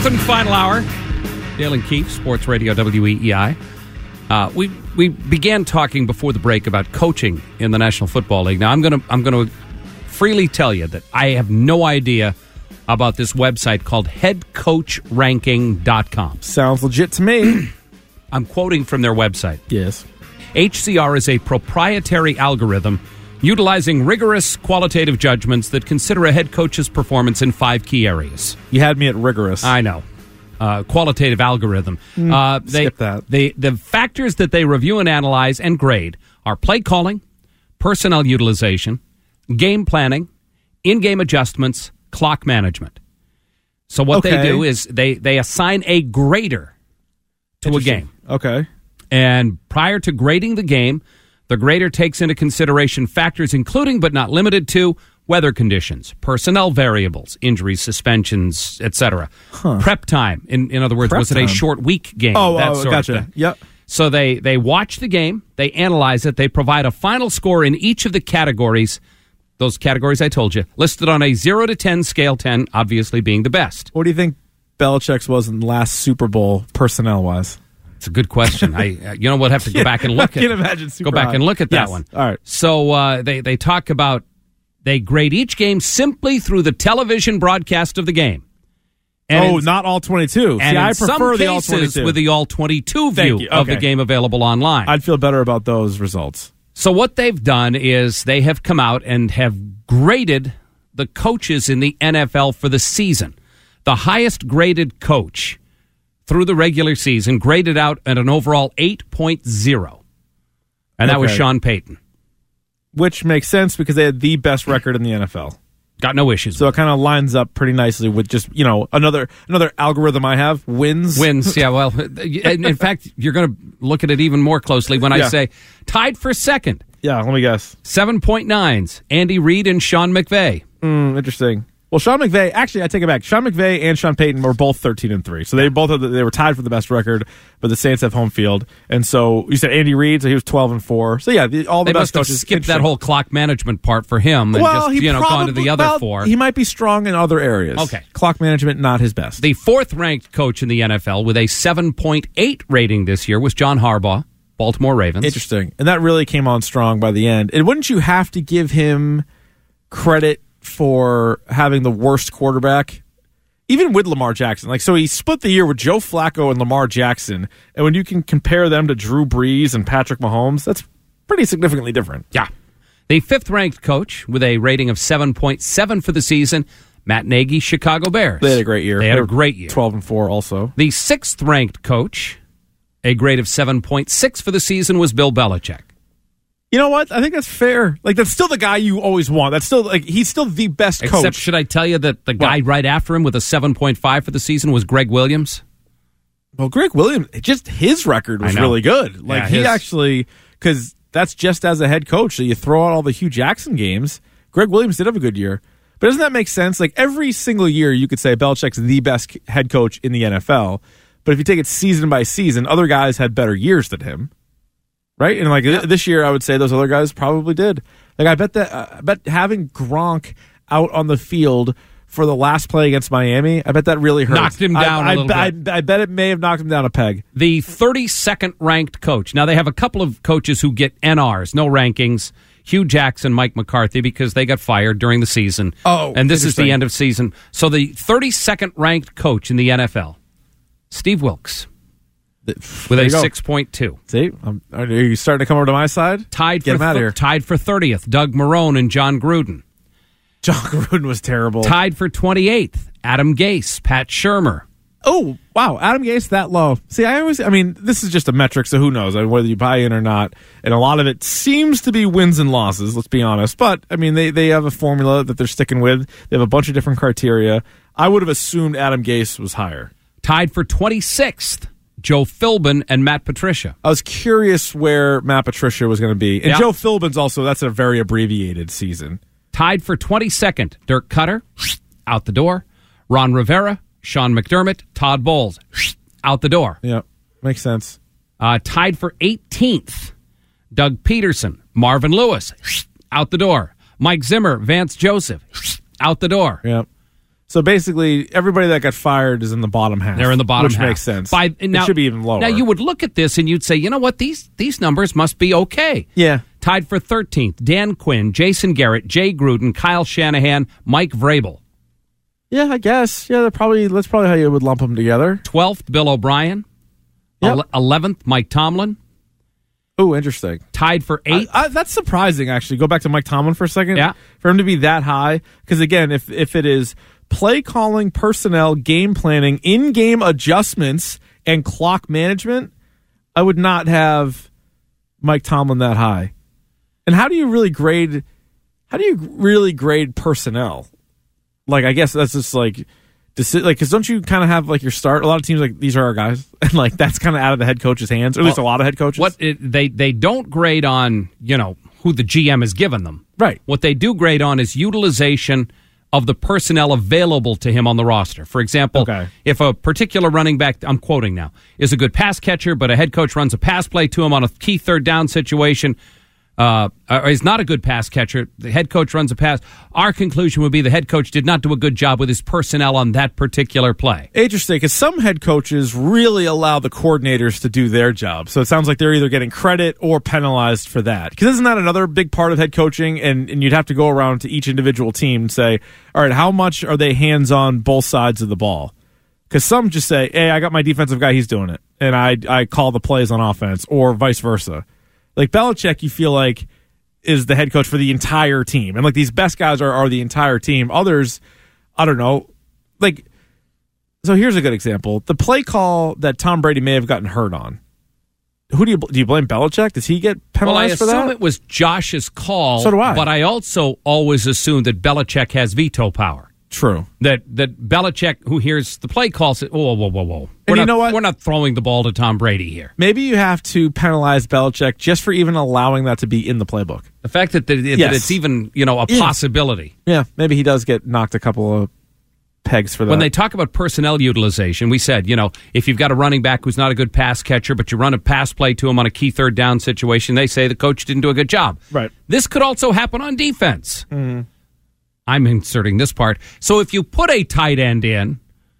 Fourth and final hour. Dale and Keefe, Sports Radio WEEI. We began talking before the break about coaching in the National Football League. Now I'm going to freely tell you that I have no idea about this website called headcoachranking.com. Sounds legit to me. I'm quoting from their website. Yes. HCR is a proprietary algorithm utilizing rigorous qualitative judgments that consider a head coach's performance in 5 key areas. You had me at rigorous. I know. Qualitative algorithm. Skip that. The factors that they review and analyze and grade are play calling, personnel utilization, game planning, in-game adjustments, clock management. So what they do is they assign a grader to a game. Okay. And prior to grading the game, the grader takes into consideration factors including but not limited to weather conditions, personnel variables, injuries, suspensions, etc. Prep time. In other words, was it a short week game? That sort gotcha. of thing. Yep. So they watch the game, they analyze it, they provide a final score in each of the categories. Those categories I told you, listed on a 0 to 10 scale, 10 obviously being the best. What do you think Belichick's was in the last Super Bowl personnel-wise? It's a good question. We'll have to go back and look at. I can imagine super go back high. and look at that one. All right. So they talk about they grade each game simply through the television broadcast of the game. And not all 22. And I in prefer some the all cases 22 with the all 22 Thank view you. of Okay. the game available online. I'd feel better about those results. So what they've done is they have come out and have graded the coaches in the NFL for the season. The highest graded coach through the regular season graded out at an overall 8.0. And that was Sean Payton. Which makes sense because they had the best record in the NFL. Got no issues. So it kind of lines up pretty nicely with just, another algorithm I have, wins. Wins, yeah. Well, in fact, you're going to look at it even more closely when I say tied for second. Yeah, let me guess. 7.9s, Andy Reid and Sean McVay. Interesting. Well, Sean McVay, actually, I take it back. Sean McVay and Sean Payton were both 13-3. So they were tied for the best record, but the Saints have home field. And so you said Andy Reid, so he was 12-4. So yeah, all the best coaches. They must have skipped that whole clock management part for him and gone to the other 4. He might be strong in other areas. Okay. Clock management, not his best. The 4th-ranked coach in the NFL with a 7.8 rating this year was John Harbaugh, Baltimore Ravens. Interesting. And that really came on strong by the end. And wouldn't you have to give him credit for having the worst quarterback, even with Lamar Jackson? So he split the year with Joe Flacco and Lamar Jackson, and when you can compare them to Drew Brees and Patrick Mahomes, that's pretty significantly different. Yeah. The 5th-ranked coach with a rating of 7.7 for the season, Matt Nagy, Chicago Bears. They had a great year. They had a great year. 12-4 also. The 6th-ranked coach, a grade of 7.6 for the season, was Bill Belichick. You know what? I think that's fair. That's still the guy you always want. That's still he's still the best coach. Except, should I tell you that the guy right after him with a 7.5 for the season was Greg Williams? Well, Greg Williams, just his record was really good. He actually, because that's just as a head coach. So you throw out all the Hugh Jackson games. Greg Williams did have a good year. But doesn't that make sense? Every single year you could say Belichick's the best head coach in the NFL. But if you take it season by season, other guys had better years than him. Right? And this year, I would say those other guys probably did. I bet having Gronk out on the field for the last play against Miami, I bet that really hurt. Knocked him down a little bit. I bet it may have knocked him down a peg. The 32nd ranked coach. Now, they have a couple of coaches who get NRs, no rankings. Hugh Jackson, Mike McCarthy, because they got fired during the season. Oh, and this is the end of season. So the 32nd ranked coach in the NFL, Steve Wilkes. With a 6.2. See? Are you starting to come over to my side? Tied for 30th, Doug Marrone and John Gruden. John Gruden was terrible. Tied for 28th, Adam Gase, Pat Shurmur. Oh, wow. Adam Gase that low. See, this is just a metric, so who knows whether you buy in or not. And a lot of it seems to be wins and losses, let's be honest. But, they have a formula that they're sticking with. They have a bunch of different criteria. I would have assumed Adam Gase was higher. Tied for 26th. Joe Philbin and Matt Patricia. I was curious where Matt Patricia was going to be. And Joe Philbin's also, that's a very abbreviated season. Tied for 22nd, Dirk Cutter, out the door. Ron Rivera, Sean McDermott, Todd Bowles, out the door. Yeah, makes sense. Tied for 18th, Doug Peterson, Marvin Lewis, out the door. Mike Zimmer, Vance Joseph, out the door. Yeah. So basically, everybody that got fired is in the bottom half. They're in the bottom half. Which makes sense. It should be even lower. Now, you would look at this and you'd say, you know what, these numbers must be okay. Yeah. Tied for 13th, Dan Quinn, Jason Garrett, Jay Gruden, Kyle Shanahan, Mike Vrabel. Yeah, I guess. Yeah, that's probably how you would lump them together. 12th, Bill O'Brien. Yep. 11th, Mike Tomlin. Oh, interesting. Tied for 8th. That's surprising, actually. Go back to Mike Tomlin for a second. Yeah. For him to be that high. Because, again, if it is play calling, personnel, game planning, in-game adjustments, and clock management, I would not have Mike Tomlin that high. And how do you really grade personnel? Like, I guess that's just like, because don't you kind of have like your start? A lot of teams like, these are our guys, and like that's kind of out of the head coach's hands, or at least a lot of head coaches. They don't grade on who the GM has given them. Right. What they do grade on is utilization of the personnel available to him on the roster. For example, if a particular running back, I'm quoting now, is a good pass catcher, but a head coach runs a pass play to him on a key third down situation, or is not a good pass catcher, the head coach runs a pass, our conclusion would be the head coach did not do a good job with his personnel on that particular play. Interesting, because some head coaches really allow the coordinators to do their job. So it sounds like they're either getting credit or penalized for that. Because isn't that another big part of head coaching? And you'd have to go around to each individual team and say, all right, how much are they hands-on both sides of the ball? Because some just say, hey, I got my defensive guy, he's doing it. And I call the plays on offense, or vice versa. Like Belichick, you feel like, is the head coach for the entire team. And like these best guys are the entire team. Others, I don't know. Like, so here's a good example. The play call that Tom Brady may have gotten hurt on. Who do you blame Belichick? Does he get penalized for that? Well, I assume it was Josh's call. So do I. But I also always assume that Belichick has veto power. True. That Belichick, who hears the play call, says, whoa. And you know what? We're not throwing the ball to Tom Brady here. Maybe you have to penalize Belichick just for even allowing that to be in the playbook. The fact that it's even a possibility. Yeah, maybe he does get knocked a couple of pegs for that. When they talk about personnel utilization, we said, if you've got a running back who's not a good pass catcher, but you run a pass play to him on a key third down situation, they say the coach didn't do a good job. Right. This could also happen on defense. Mm-hmm. I'm inserting this part. So if you put a tight end in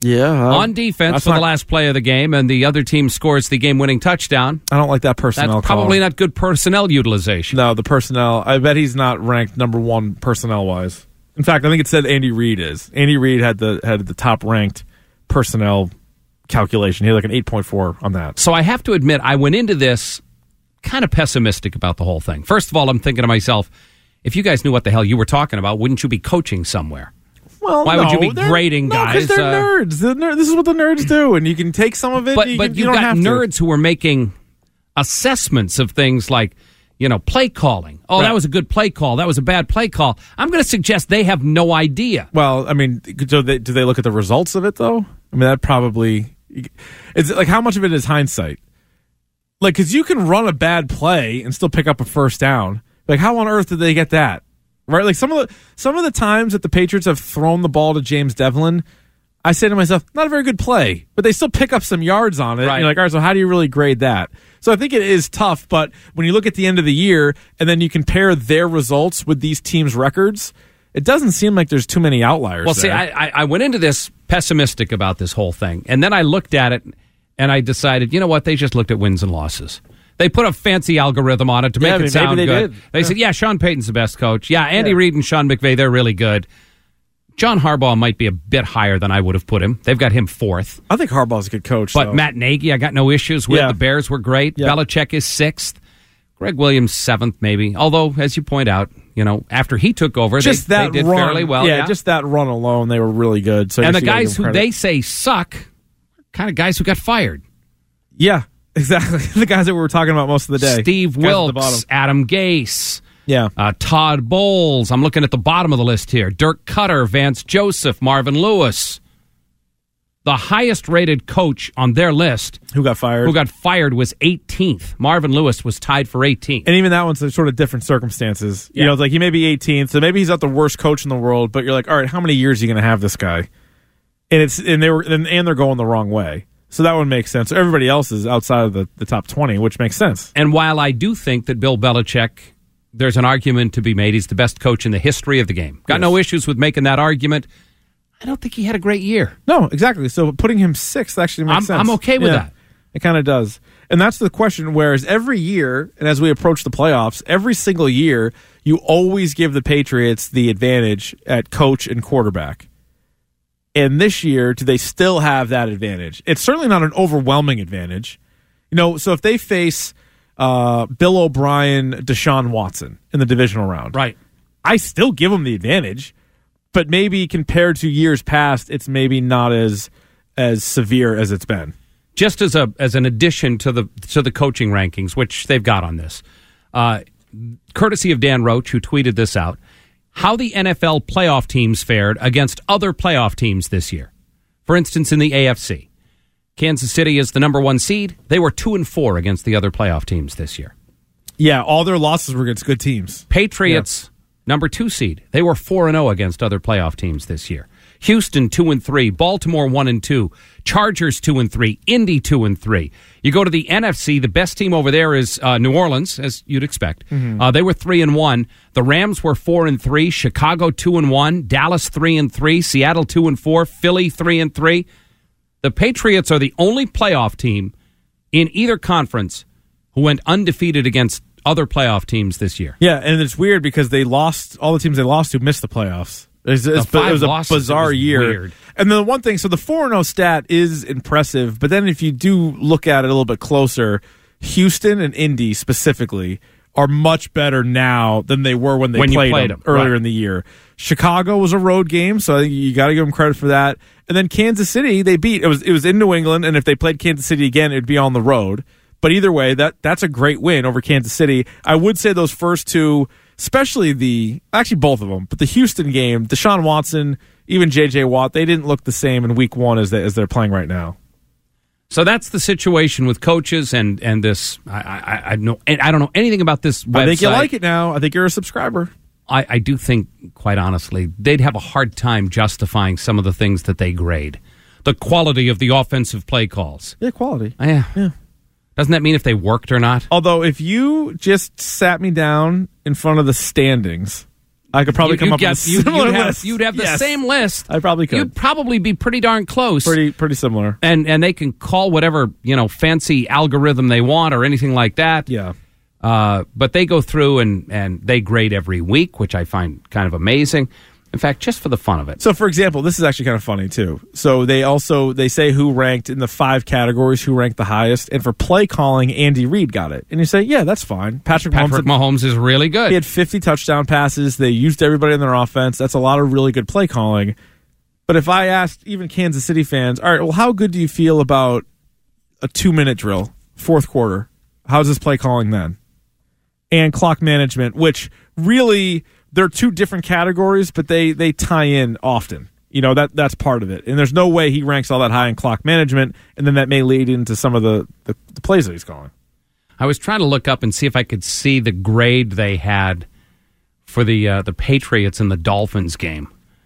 on defense for the last play of the game and the other team scores the game-winning touchdown, I don't like that personnel that's probably not good personnel utilization. No, the personnel, I bet he's not ranked number one personnel-wise. In fact, I think it said Andy Reid is. Andy Reid had the top-ranked personnel calculation. He had like an 8.4 on that. So I have to admit, I went into this kind of pessimistic about the whole thing. First of all, I'm thinking to myself, if you guys knew what the hell you were talking about, wouldn't you be coaching somewhere? Well, why would you be grading guys? Because they're nerds. This is what the nerds do, and you can take some of it. But you've got nerds who are making assessments of things like, play calling. Oh, right. That was a good play call. That was a bad play call. I'm going to suggest they have no idea. Well, I mean, do they look at the results of it though? I mean, that probably it's like how much of it is hindsight? Like, because you can run a bad play and still pick up a first down. Like, how on earth did they get that? Right? Like, some of the times that the Patriots have thrown the ball to James Devlin, I say to myself, not a very good play, but they still pick up some yards on it. Right. You're like, all right, so how do you really grade that? So I think it is tough, but when you look at the end of the year and then you compare their results with these teams' records, it doesn't seem like there's too many outliers. Well, see, I went into this pessimistic about this whole thing, and then I looked at it and I decided, you know what? They just looked at wins and losses. They put a fancy algorithm on it to make it sound good. They said, Sean Payton's the best coach. Yeah, Andy Reid and Sean McVay, they're really good. John Harbaugh might be a bit higher than I would have put him. They've got him 4th. I think Harbaugh's a good coach. But Matt Nagy, I got no issues with. The Bears were great. Belichick is 6th. Greg Williams 7th, maybe. Although, as you point out, after he took over, they did fairly well. Yeah, just that run alone, they were really good. So and the guys who they say suck, kind of guys who got fired. Yeah. Exactly. The guys that we were talking about most of the day. Steve Wilkes, Adam Gase, Yeah. Todd Bowles. I'm looking at the bottom of the list here. Dirk Cutter, Vance Joseph, Marvin Lewis. The highest-rated coach on their list who got fired was 18th. Marvin Lewis was tied for 18th. And even that one's sort of different circumstances. Yeah. You know, it's like he may be 18th, so maybe he's not the worst coach in the world, but you're like, all right, how many years are you going to have this guy? And they're going the wrong way. So that one makes sense. Everybody else is outside of the top 20, which makes sense. And while I do think that Bill Belichick, there's an argument to be made, he's the best coach in the history of the game. Got no issues with making that argument. I don't think he had a great year. No, exactly. So putting him 6th actually makes sense. I'm okay with that. It kind of does. And that's the question, whereas every year, and as we approach the playoffs, every single year, you always give the Patriots the advantage at coach and quarterback. And this year, do they still have that advantage? It's certainly not an overwhelming advantage. So if they face Bill O'Brien, Deshaun Watson in the divisional round, right, I still give them the advantage, but maybe compared to years past, it's maybe not as severe as it's been. Just as an addition to the coaching rankings, which they've got on this, courtesy of Dan Roach, who tweeted this out, how the NFL playoff teams fared against other playoff teams this year. For instance, in the AFC, Kansas City is the number 1 seed. They were 2-4 against the other playoff teams this year. Yeah, all their losses were against good teams. Patriots, number 2 seed. They were 4-0 against other playoff teams this year. Houston 2-3, Baltimore 1-2, Chargers 2-3, Indy 2-3. You go to the NFC, the best team over there is New Orleans, as you'd expect. Mm-hmm. They were 3-1. The Rams were 4-3, Chicago 2-1, Dallas 3-3, Seattle 2-4, Philly 3-3. The Patriots are the only playoff team in either conference who went undefeated against other playoff teams this year. Yeah, and it's weird because they lost, all the teams they lost to missed the playoffs. It was a bizarre year. Weird. And then the one thing, so the 4-0 stat is impressive, but then if you do look at it a little bit closer, Houston and Indy specifically are much better now than they were when they played them earlier in the year. Chicago was a road game, so I think you got to give them credit for that. And then Kansas City, they beat. It was in New England, and if they played Kansas City again, it'd be on the road. But either way, that's a great win over Kansas City. I would say those first two, especially actually both of them, but the Houston game, Deshaun Watson, even J.J. Watt, they didn't look the same in week 1 as they're playing right now. So that's the situation with coaches and this. I don't know anything about this website. I think you like it now. I think you're a subscriber. I do think, quite honestly, they'd have a hard time justifying some of the things that they grade. The quality of the offensive play calls. Yeah, quality. Yeah. Doesn't that mean if they worked or not? Although, if you just sat me down in front of the standings, I could probably come up with a similar list. You'd have the same list. I probably could. You'd probably be pretty darn close. Pretty similar. And they can call whatever, fancy algorithm they want or anything like that. Yeah. But they go through and they grade every week, which I find kind of amazing. In fact, just for the fun of it. So, for example, this is actually kind of funny, too. So, they say who ranked in the 5 categories, who ranked the highest. And for play calling, Andy Reid got it. And you say, yeah, that's fine. Patrick Mahomes is really good. He had 50 touchdown passes. They used everybody in their offense. That's a lot of really good play calling. But if I asked even Kansas City fans, all right, well, how good do you feel about a 2-minute drill, fourth quarter? How's this play calling then? And clock management, which really... They're 2 different categories, but they tie in often. That's part of it. And there's no way he ranks all that high in clock management, and then that may lead into some of the plays that he's calling. I was trying to look up and see if I could see the grade they had for the Patriots in the Dolphins game.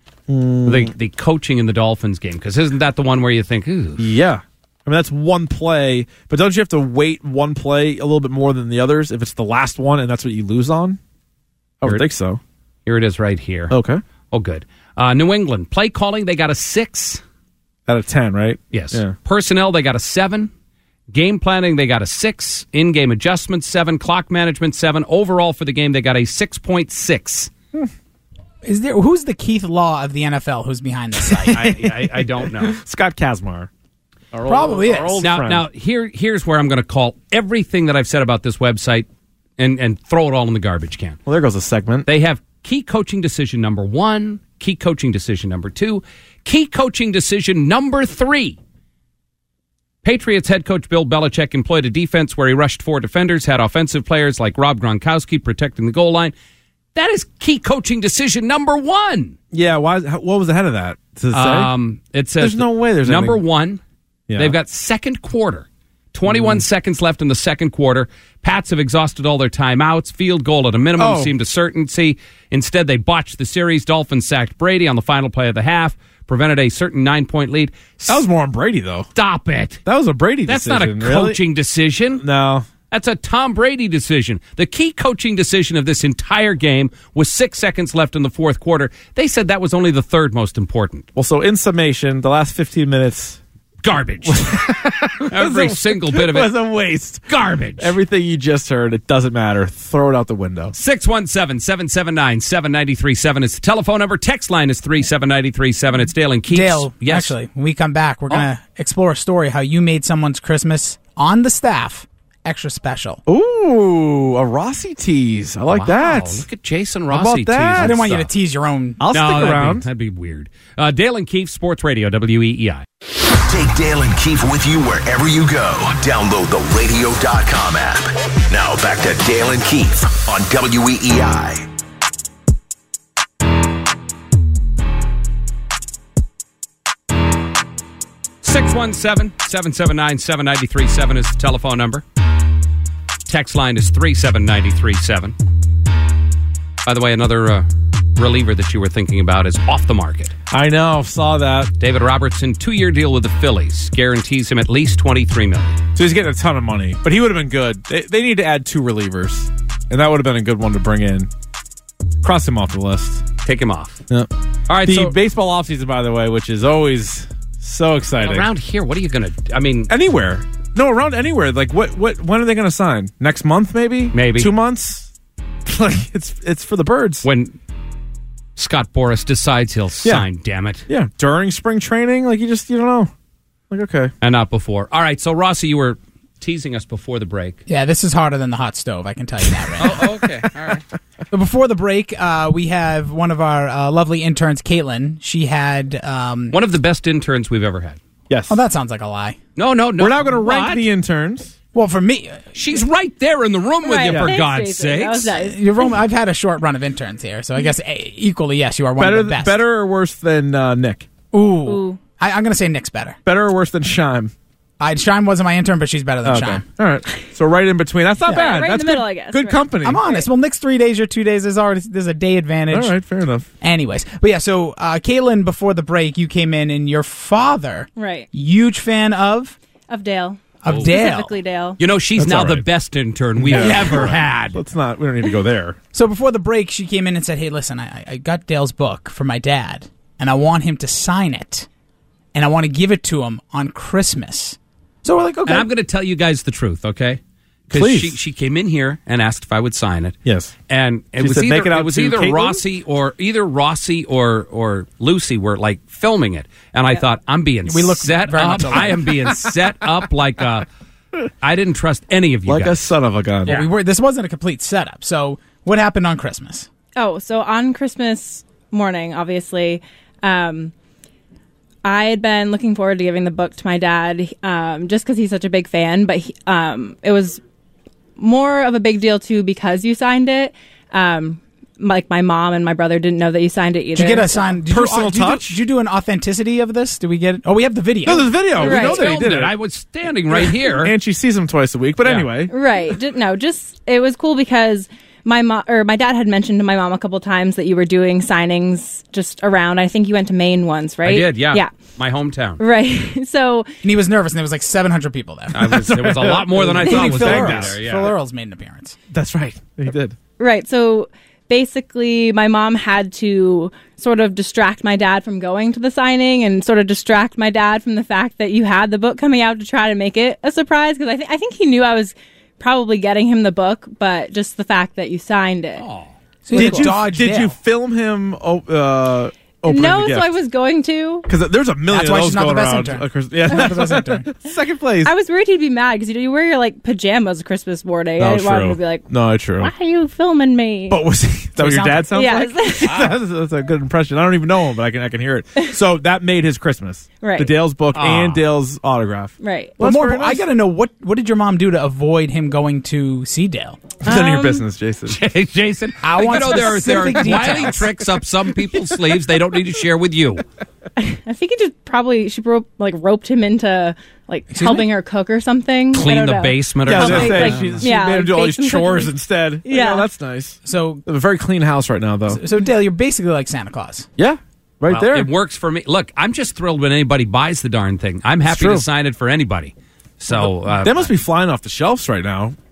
The coaching in the Dolphins game, because isn't that the one where you think, ooh. Yeah. I mean, that's one play, but don't you have to weight one play a little bit more than the others if it's the last one and that's what you lose on? I would think so. Here it is right here. Okay. Oh, good. New England. Play calling, they got a 6. Out of 10, right? Yes. Yeah. Personnel, they got a 7. Game planning, they got a 6. In-game adjustments, 7. Clock management, 7. Overall for the game, they got a 6.6. Who's the Keith Law of the NFL who's behind this site? I don't know. Scott Kazmar. Probably is. Now here's where I'm going to call everything that I've said about this website and throw it all in the garbage can. Well, there goes a segment. They have key coaching decision number 1, key coaching decision number 2, key coaching decision number 3. Patriots head coach Bill Belichick employed a defense where he rushed 4 defenders, had offensive players like Rob Gronkowski protecting the goal line. That is key coaching decision number 1. Yeah, what was ahead of that? Does it say? It says there's no way there's number anything. 1. Yeah. They've got second quarter. 21 seconds left in the second quarter. Pats have exhausted all their timeouts. Field goal at a minimum seemed a certainty. Instead, they botched the series. Dolphins sacked Brady on the final play of the half, prevented a certain 9-point lead. That was more on Brady, though. Stop it. That was a Brady decision. That's not a coaching decision. No. That's a Tom Brady decision. The key coaching decision of this entire game was 6 seconds left in the fourth quarter. They said that was only the third most important. Well, so in summation, the last 15 minutes... Garbage. Every single bit of it was a waste. Garbage. Everything you just heard, it doesn't matter. Throw it out the window. 617-779-7937 is the telephone number. Text line is 37937. It's Dale and Keith. Dale, yes. actually, when we come back, we're going to explore a story how you made someone's Christmas on the staff extra special. Ooh, a Rossi tease. I like that. Look at Jason Rossi tease. I didn't want you to tease your own. I'll stick around. That'd be weird. Dale and Keith, Sports Radio, WEEI. Take Dale and Keith with you wherever you go. Download the radio.com app. Now back to Dale and Keith on WEEI. Six 617-779-7937 is the telephone number. Text line is 37937. By the way, another reliever that you were thinking about is off the market. I know, saw that. David Robertson, 2-year deal with the Phillies. Guarantees him at least $23 million. So he's getting a ton of money, but he would have been good. They need to add 2 relievers, and that would have been a good one to bring in. Cross him off the list. Take him off. Yeah. All right, the baseball offseason, by the way, which is always so exciting. Around here, what are you going to... I mean... Anywhere. No, around anywhere. Like, when are they going to sign? Next month, maybe? Maybe. 2 months? Like, it's for the birds. When Scott Boras decides he'll sign, damn it. Yeah, during spring training, like, you don't know. Like, okay. And not before. All right, so, Rossi, you were teasing us before the break. Yeah, this is harder than the hot stove, I can tell you that right now. Okay. All right. But before the break, we have one of our lovely interns, Caitlin. She had... one of the best interns we've ever had. Yes. Oh, that sounds like a lie. No. We're now going to rank the interns. Well, for me... She's right there in the room with you, for God's Jason. That was sakes. nice. I've had a short run of interns here, so I guess equally, yes, you are one of the best. Better or worse than Nick? Ooh. I'm going to say Nick's better. Better or worse than Shime? Shime wasn't my intern, but she's better than Shime. All right. So right in between. That's not bad. Right That's in the middle, good, I guess. Good Right. company. I'm honest. Well, Nick's 3 days, your 2 days. There's a day advantage. All right, fair enough. Anyways. But yeah, so Caitlin, before the break, you came in and your father, Right. huge fan of Dale. Dale. Specifically Dale. You know, she's That's now all right. the best intern we've ever had. We don't need to go there. So before the break, she came in and said, hey, listen, I got Dale's book for my dad, and I want him to sign it, and I want to give it to him on Christmas. So we're like, okay. And I'm going to tell you guys the truth, okay? Please. Because she came in here and asked if I would sign it. Yes. And it She was said, either, "Make it out it was to either Caitlin?" Rossi or Lucy were like filming it. And I thought, I'm being set very up. much alike. I am being set up like a... I didn't trust any of you Like guys. a son of a gun. Yeah. This wasn't a complete setup. So what happened on Christmas? Oh, so on Christmas morning, obviously, I had been looking forward to giving the book to my dad just because he's such a big fan. But it was more of a big deal, too, because you signed it. Like my mom and my brother didn't know that you signed it either. Did you get a sign? Personal touch? Did you do an authenticity of this? Did we get it? Oh, we have the video. No, there's video. Right. We know that he did it. I was standing right here. And she sees him twice a week. But anyway. Right. Just it was cool because my dad had mentioned to my mom a couple times that you were doing signings just around. I think you went to Maine once, right? I did, yeah. Yeah. My hometown. Right. So And he was nervous, and there was like 700 people there. It was a lot more than I thought was Phil going to be Earls. there. Yeah. Phil Earls made an appearance. That's right. He did. right. So basically, my mom had to sort of distract my dad from going to the signing and sort of distract my dad from the fact that you had the book coming out to try to make it a surprise because I think he knew I was probably getting him the book, but just the fact that you signed it. So Did you film him opening No, the gift? so I was going to. Because there's a million That's why of those she's not the going best around. intern. Of course, yeah. Not the best intern. Second place. I was worried he'd be mad because you wear your like pajamas Christmas morning. I didn't want him to be like, No, true. "Why are you filming me?" But was he, that what your dad sounds Yes. like? That's a good impression. I don't even know him, but I can hear it. So that made his Christmas. Right. The Dale's book and Dale's autograph. Right. But That's more, very nice. I got to know, what did your mom do to avoid him going to see Dale? It's none of your business, Jason. Jason, I want there are specific wily details. tricks up some people's sleeves they don't need to share with you. I think he just probably roped him into helping her cook or something. I Clean don't the know. basement or Yeah, I was something. going to Like, say, she yeah, made him do all bake these some chores cookies. instead. Yeah. That's nice. So, They have a very clean house right now, though. Dale, you're basically like Santa Claus. Yeah, right Well, there. It works for me. Look, I'm just thrilled when anybody buys the darn thing. I'm happy true. to sign it for anybody. So They must be flying off the shelves right now.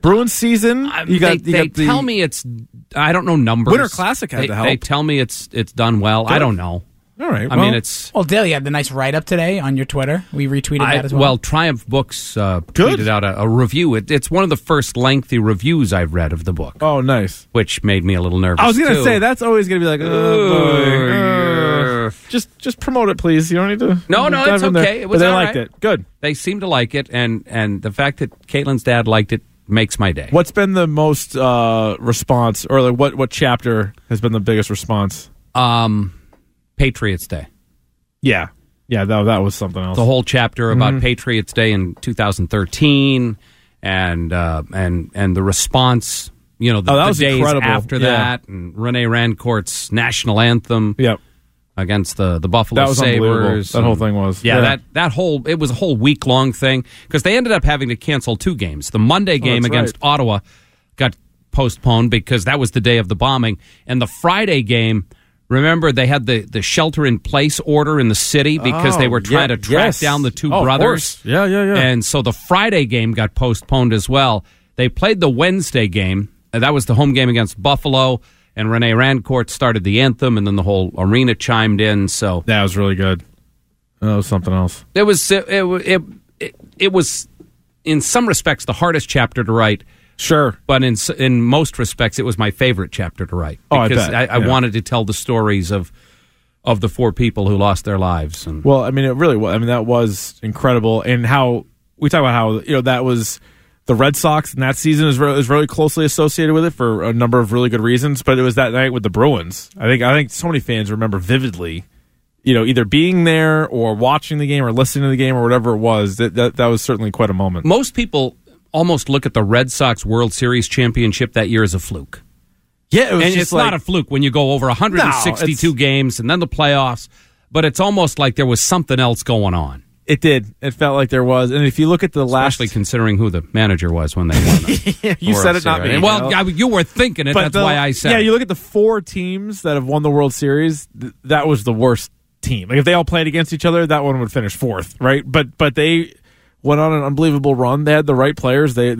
Bruins season. They tell me it's. I don't know numbers. Winter Classic had to help. They tell me it's done well. Good. I don't know. All right. I mean, it's. Well, Dale, you had the nice write-up today on your Twitter. We retweeted that as well. Well, Triumph Books tweeted out a review. It's one of the first lengthy reviews I've read of the book. Oh, nice. Which made me a little nervous. I was going to say, that's always going to be like, oh, boy. Just promote it, please. You don't need to. No, it's okay. It was but they all liked right. it. Good. They seemed to like it, and the fact that Caitlin's dad liked it makes my day. What's been the most response, or like what chapter has been the biggest response? Patriots Day. Yeah, that was something else. The whole chapter about Patriots Day in 2013, and the response. You know, the days incredible. After that, and Rene Rancourt's national anthem. Yep. Against the Buffalo that was Sabres. That whole thing was. Yeah. It was a whole week-long thing because they ended up having to cancel 2 games. The Monday game against Ottawa got postponed because that was the day of the bombing. And the Friday game, remember, they had the shelter-in-place order in the city because they were trying to track down the 2 brothers. Of course. Yeah. And so the Friday game got postponed as well. They played the Wednesday game. That was the home game against Buffalo. And Rene Rancourt started the anthem, and then the whole arena chimed in. So that was really good. That was something else. It was in some respects the hardest chapter to write. Sure, but in most respects, it was my favorite chapter to write because I wanted to tell the stories of the 4 people who lost their lives. And well, I mean, it really was. I mean, that was incredible, and how we talk about how that was. The Red Sox in that season is really closely associated with it for a number of really good reasons, but it was that night with the Bruins. I think so many fans remember vividly, either being there or watching the game or listening to the game or whatever it was. That was certainly quite a moment. Most people almost look at the Red Sox World Series championship that year as a fluke. Yeah, it's not a fluke when you go over 162 games and then the playoffs, but it's almost like there was something else going on. It did. It felt like there was. And if you look at the last... Especially considering who the manager was when they won. You said it, not me. Well, you were thinking it. That's why I said it. Yeah, you look at the 4 teams that have won the World Series, that was the worst team. Like, if they all played against each other, that one would finish 4th, right? But they went on an unbelievable run. They had the right players. They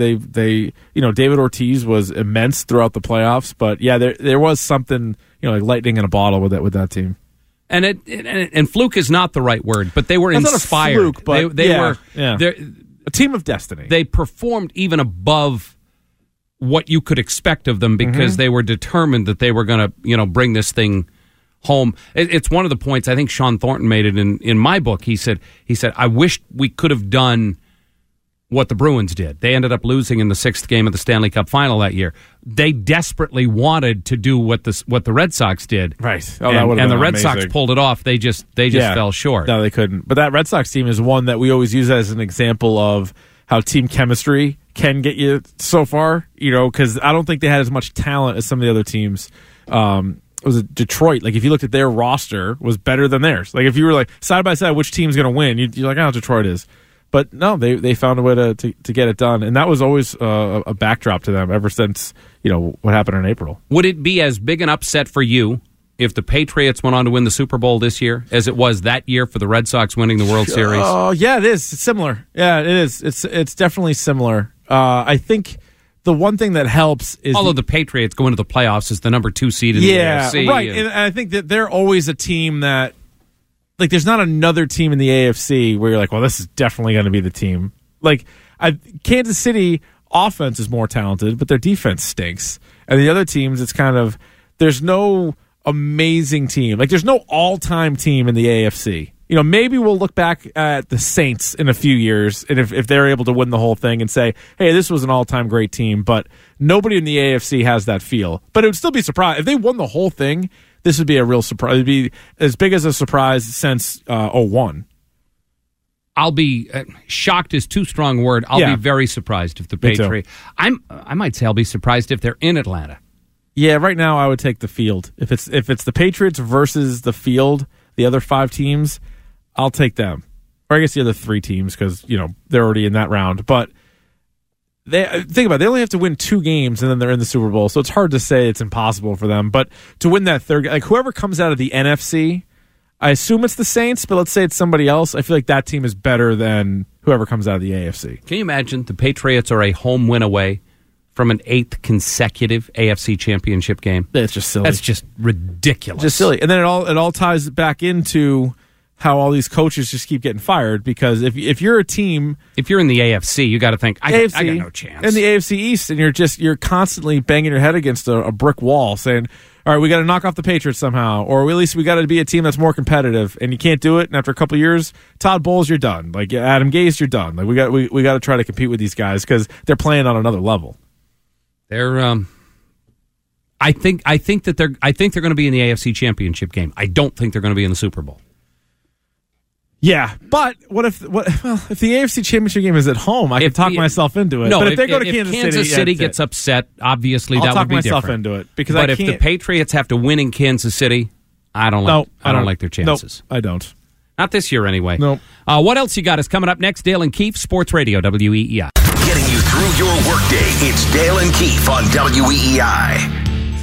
David Ortiz was immense throughout the playoffs. But, yeah, there was something, like lightning in a bottle with that team. And fluke is not the right word, but they were inspired. Not a fluke, but they were a team of destiny. They performed even above what you could expect of them because they were determined that they were going to, bring this thing home. It's one of the points I think Sean Thornton made it in my book. He said, I wish we could have done what the Bruins did. They ended up losing in the 6th game of the Stanley Cup final that year. They desperately wanted to do what the Red Sox did. Right. And the Red Sox pulled it off. They just fell short. No, they couldn't. But that Red Sox team is one that we always use as an example of how team chemistry can get you so far, because I don't think they had as much talent as some of the other teams. It was Detroit. Like, if you looked at their roster, was better than theirs. Like, if you were like side by side, which team's going to win? You're like, Detroit is. But no, they found a way to get it done, and that was always a backdrop to them ever since what happened in April. Would it be as big an upset for you if the Patriots went on to win the Super Bowl this year as it was that year for the Red Sox winning the World Series? Oh, yeah, it is. It's similar. Yeah, it is. It's definitely similar. I think the one thing that helps is although the Patriots go into the playoffs as the number 2 seed in the AFC. Right, and I think that they're always a team that. Like, there's not another team in the AFC where you're like, well, this is definitely going to be the team. Like, Kansas City offense is more talented, but their defense stinks. And the other teams, it's kind of, there's no amazing team. Like, there's no all-time team in the AFC. Maybe we'll look back at the Saints in a few years, and if they're able to win the whole thing and say, hey, this was an all-time great team, but nobody in the AFC has that feel. But it would still be surprised. If they won the whole thing, this would be a real surprise. It would be as big as a surprise since 2001. I'll be shocked is too strong a word. I'll be very surprised if the Patriots. I might say I'll be surprised if they're in Atlanta. Yeah, right now I would take the field. If it's the Patriots versus the field, the other 5 teams, I'll take them. Or I guess the other 3 teams because they're already in that round. But think about it, they only have to win 2 games and then they're in the Super Bowl. So it's hard to say it's impossible for them. But to win that third, like whoever comes out of the NFC, I assume it's the Saints, but let's say it's somebody else. I feel like that team is better than whoever comes out of the AFC. Can you imagine the Patriots are a home win away from an 8th consecutive AFC Championship game. It's just silly. That's just ridiculous. Just silly. And then it all ties back into how all these coaches just keep getting fired, because if you're a team, if you're in the AFC, you got to think I got no chance. In the AFC East, and you're constantly banging your head against a brick wall, saying, "All right, we got to knock off the Patriots somehow, or at least we got to be a team that's more competitive." And you can't do it. And after a couple of years, Todd Bowles, you're done. Like Adam Gase, you're done. Like we got to try to compete with these guys because they're playing on another level. They're I think they're going to be in the AFC Championship game. I don't think they're going to be in the Super Bowl. Yeah, but if the AFC Championship game is at home, I can talk myself into it. No, but if they go to Kansas City gets upset, obviously that would be different. I'll talk myself into it, because if the Patriots have to win in Kansas City, I don't like their chances. Nope, I don't. Not this year anyway. Nope. What else you got is coming up next. Dale and Keefe, Sports Radio, WEEI. Getting you through your workday, it's Dale and Keefe on WEEI.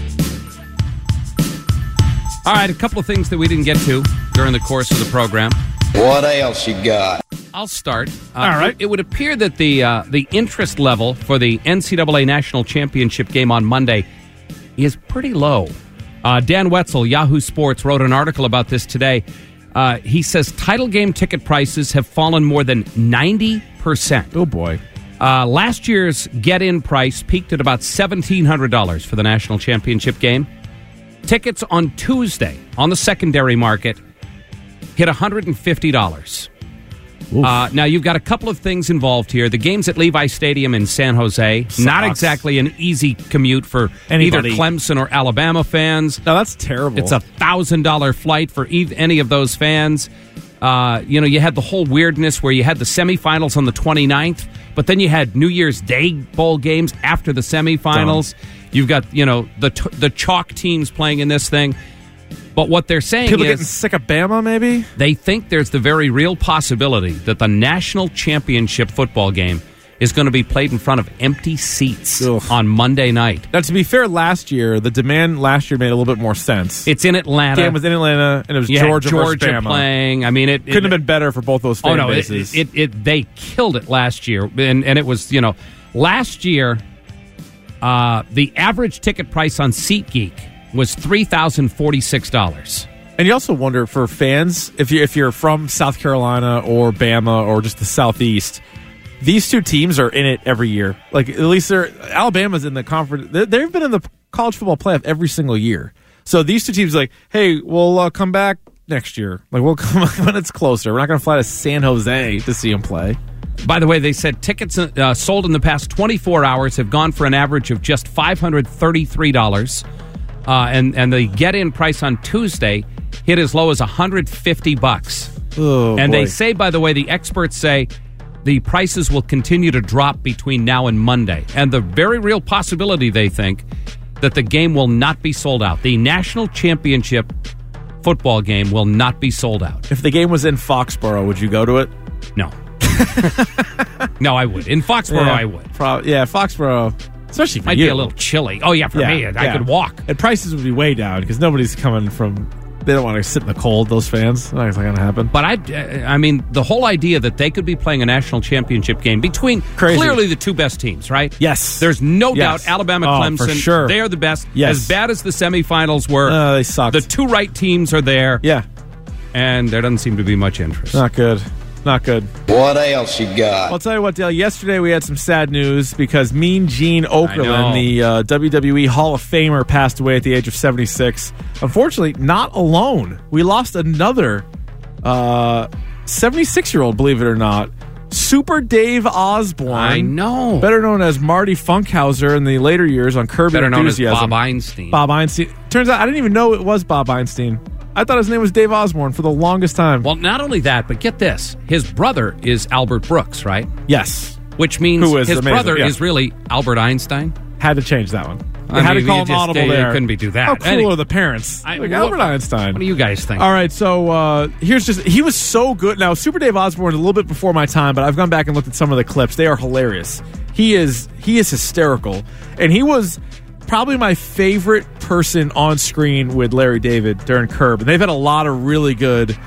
All right, a couple of things that we didn't get to during the course of the program. What else you got? I'll start. All right. It would appear that the interest level for the NCAA National Championship game on Monday is pretty low. Dan Wetzel, Yahoo Sports, wrote an article about this today. He says title game ticket prices have fallen more than 90%. Oh, boy. Last year's get-in price peaked at about $1,700 for the national championship game. Tickets on Tuesday on the secondary market hit $150. Now, you've got a couple of things involved here. The game's at Levi Stadium in San Jose. Sucks. Not exactly an easy commute for either Clemson or Alabama fans. No, that's terrible. It's a $1,000 flight for any of those fans. You had the whole weirdness where you had the semifinals on the 29th, but then you had New Year's Day bowl games after the semifinals. Dumb. You've got, the chalk teams playing in this thing. But what they're saying people getting sick of Bama, maybe? They think there's the very real possibility that the national championship football game is going to be played in front of empty seats on Monday night. Now, to be fair, the demand last year made a little bit more sense. It's in Atlanta. The game was in Atlanta, and it was Georgia versus Bama. Playing. I mean, it couldn't have been better for both those fan bases. They killed it last year, and it was, last year, the average ticket price on SeatGeek was $3,046. And you also wonder, for fans, if you're from South Carolina or Bama or just the Southeast, these two teams are in it every year. Like, at least Alabama's in the conference. They've been in the college football playoff every single year. So these two teams are like, hey, we'll come back next year. Like, we'll come when it's closer. We're not going to fly to San Jose to see them play. By the way, they said tickets sold in the past 24 hours have gone for an average of just $533. And the get-in price on Tuesday hit as low as $150. Oh, and boy. they say, by the way, the experts say the prices will continue to drop between now and Monday. And the very real possibility, they think, that the game will not be sold out. The national championship football game will not be sold out. If the game was in Foxborough, would you go to it? No. No, I would. In Foxborough, I would. Foxborough. Especially for Might you. be a little chilly. Oh, yeah, for me. I could walk. And prices would be way down because nobody's coming from... They don't want to sit in the cold, those fans. That's not going to happen. But I mean, the whole idea that they could be playing a national championship game between clearly the two best teams, right? Yes. There's no doubt Alabama, Clemson, for sure. They are the best. Yes. As bad as the semifinals were, they sucked. The two right teams are there. Yeah. And there doesn't seem to be much interest. Not good. Not good. What else you got? I'll tell you what, Dale. Yesterday we had some sad news because Mean Gene Okerlund, the WWE Hall of Famer, passed away at the age of 76. Unfortunately, not alone. We lost another 76-year-old, believe it or not. Super Dave Osborne. I know. Better known as Marty Funkhauser in the later years on Curb Your Enthusiasm. Better known as Bob Einstein. Bob Einstein. Turns out I didn't even know it was Bob Einstein. I thought his name was Dave Osborne for the longest time. Well, not only that, but get this. His brother is Albert Brooks, right? Yes. Which means his brother is really Albert Einstein. Had to change that one. I had to call him audible there. Couldn't do that. How cool are the parents? Albert Einstein. What do you guys think? All right, so he was so good. Now, Super Dave Osborne is a little bit before my time, but I've gone back and looked at some of the clips. They are hilarious. He is hysterical. And he was probably my favorite person on screen with Larry David during Curb. And they've had a lot of really good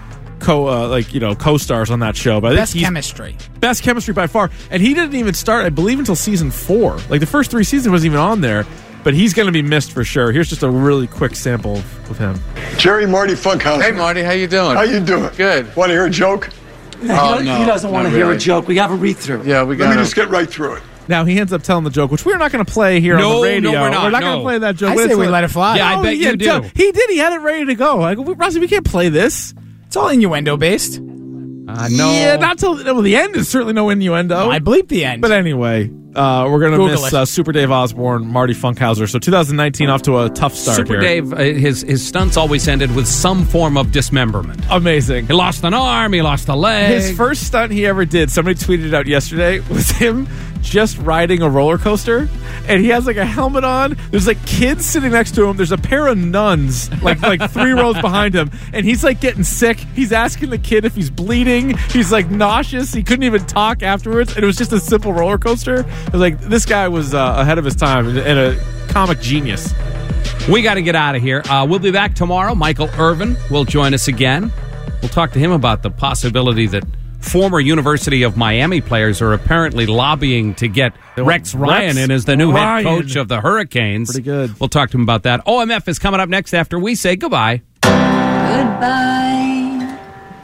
co-stars on that show. But I think best chemistry by far. And he didn't even start, I believe, until season 4. Like the first 3 seasons wasn't even on there. But he's going to be missed for sure. Here's just a really quick sample of him. Jerry Marty Funkhauser. Hey, Marty, how you doing? How you doing? Good. Want to hear a joke? No, he doesn't want to hear a joke. We have a read-through. Yeah, we got. Let me just get right through it. Now, he ends up telling the joke, which we're not going to play here on the radio. No, we're not. We're not going to play that joke. I say we let it fly. Yeah, I bet you do. He did. He had it ready to go. I go, Rossi, we can't play this. It's all innuendo-based. No. Yeah, not till the end is certainly no innuendo. I bleep the end. But anyway, we're going to miss Super Dave Osborne, Marty Funkhauser. So 2019 off to a tough start Super here. Dave, his stunts always ended with some form of dismemberment. Amazing. He lost an arm, he lost a leg. His first stunt he ever did, somebody tweeted it out yesterday, was him just riding a roller coaster, and he has like a helmet on. There's like kids sitting next to him. There's a pair of nuns like 3 rows behind him, and he's like getting sick. He's asking the kid if he's bleeding. He's like nauseous. He couldn't even talk afterwards, and it was just a simple roller coaster. It was like, this guy was ahead of his time and a comic genius. We got to get out of here. We'll be back tomorrow. Michael Irvin will join us again. We'll talk to him about the possibility that former University of Miami players are apparently lobbying to get Rex Ryan in as the new head coach of the Hurricanes. Pretty good. We'll talk to him about that. OMF is coming up next after we say goodbye. Goodbye.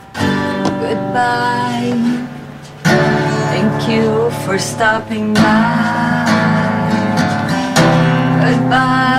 Goodbye. Thank you for stopping by. Goodbye.